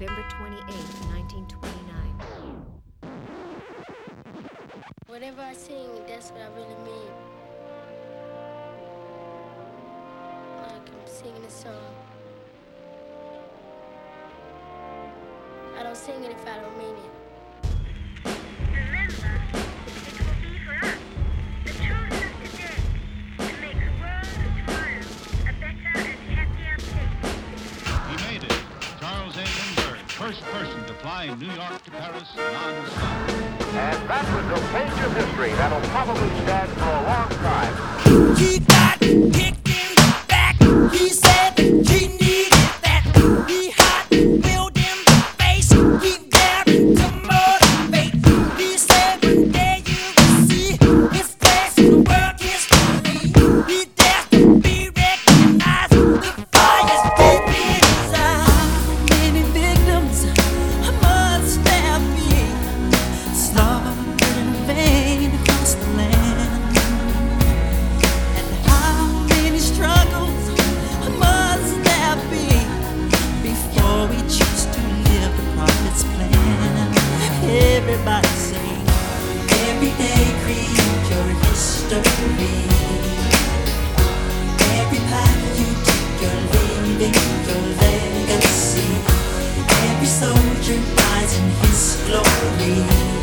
November 28, 1929. Whatever I sing, that's what I really mean. Like I'm singing a song. I don't sing it if I don't mean it. Remember, it will be for us, the children of today, to make the world of tomorrow a better and happier place. He made it. Charles A. Lindbergh, first person to fly New York to Paris non-stop. And that was a page of history that'll probably stand for a long time. He got kicked in the back. He said that he needed that. He hot built in the face. He daring to motivate. He said one day you will see his face in work history. He dares to be recognized. The fire's deep in his eyes. Many victims must there be? Slaughtered in vain across the land. And how many struggles must there be before we choose to live the prophet's plan? Everybody sing. Every day create your history. Every path you take, you're leaving your legacy. Every soldier dies in his glory.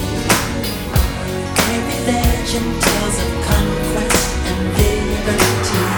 Every legend tells of conquest and liberty.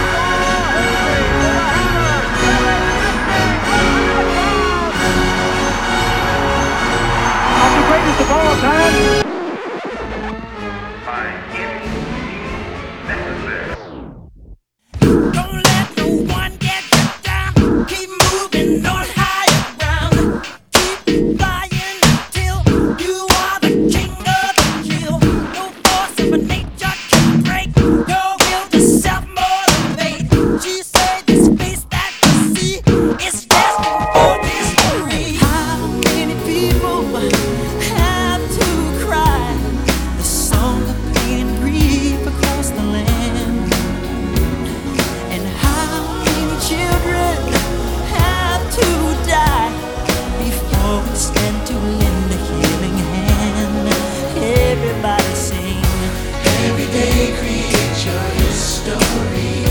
Don't let no one get you down. Keep moving on higher ground. Keep flying until you are the king of the hill. No force of nature can break your will to self-motivate. She said the space that you see is destined for history. How many people have to cry the song of pain and grief across the land? And how many children have to die before we stand to lend a healing hand? Everybody sing. Every day create your history.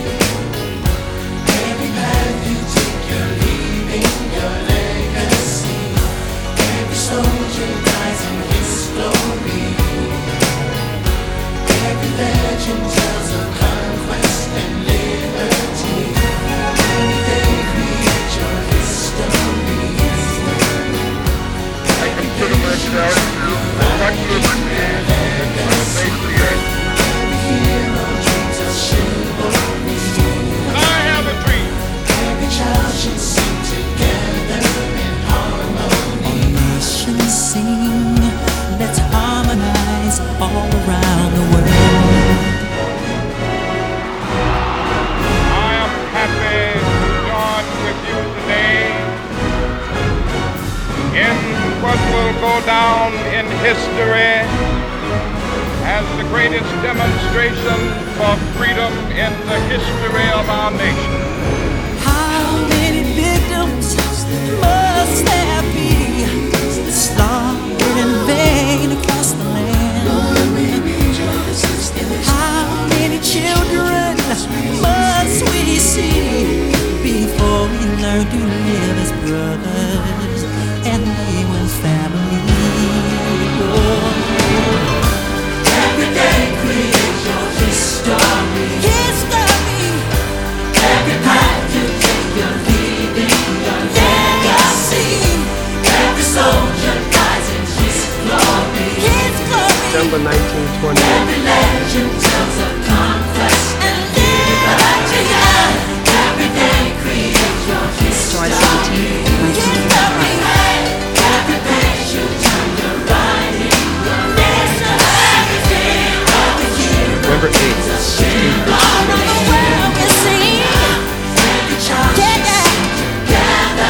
Every path you take, you're leaving your legacy. Every soldier dies in his glory. Every legend tells of conquest and liberty. Every day create your history. I consider myself much liberty and face the earth. Every hero dreams of chivalry. I have a dream. Every child should sing together in harmony. All nations sing. Let's harmonize all around the world. I am happy to join with you today in what will go down in history as the greatest demonstration for freedom in the history of our nation. How many victims must there be? Slaughtered in vain across the land. How many children must we see before we learn to live as brothers and live as family? Every day create your history. History. Every path you take, you're leaving your legacy. Every soldier dies in his glory. His glory. December 1920. Every legend tells of conquest and liberty. Every day create your history. History. Every page you turn, you're writing your legacy. Every hero November 8th, all around the world we sing. Every child should sing together.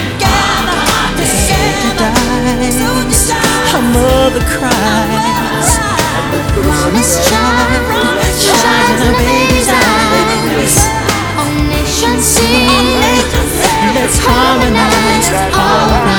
A mother cries. Mama's child shines in a baby's eyes. All nations sing. Let's harmonize all around.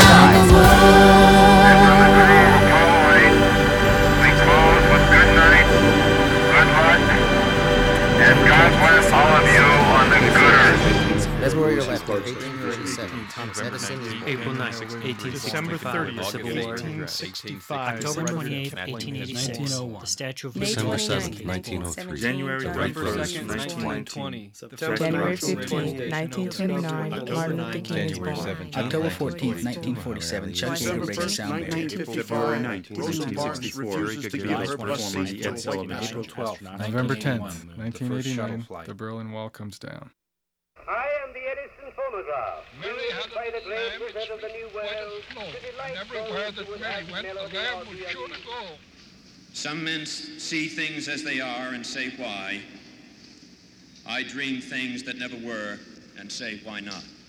December 30th, Civil War. 1865. October 28th, 1886. 1901. The Statue of May December 29th, 7th, 1903. January November 31st, 2nd, 1920. January 15th, 1929, Martin Luther King is born. October 14th, 1947, Chuck Berry breaks a sound barrier. February 9th, 1964, refuses to give up performing the Ed Sullivan Show. April 12th, November 10th, 1989, 1989, the Berlin Wall comes down. I am the Edison phonograph. Mary had by the a great lamb which wizard of the New white as World, snow, to delight and everywhere those that who would Mary add went, the melody lamb or was the sure to unusual. go. Some men see things as they are and say why. I dream things that never were and say why not.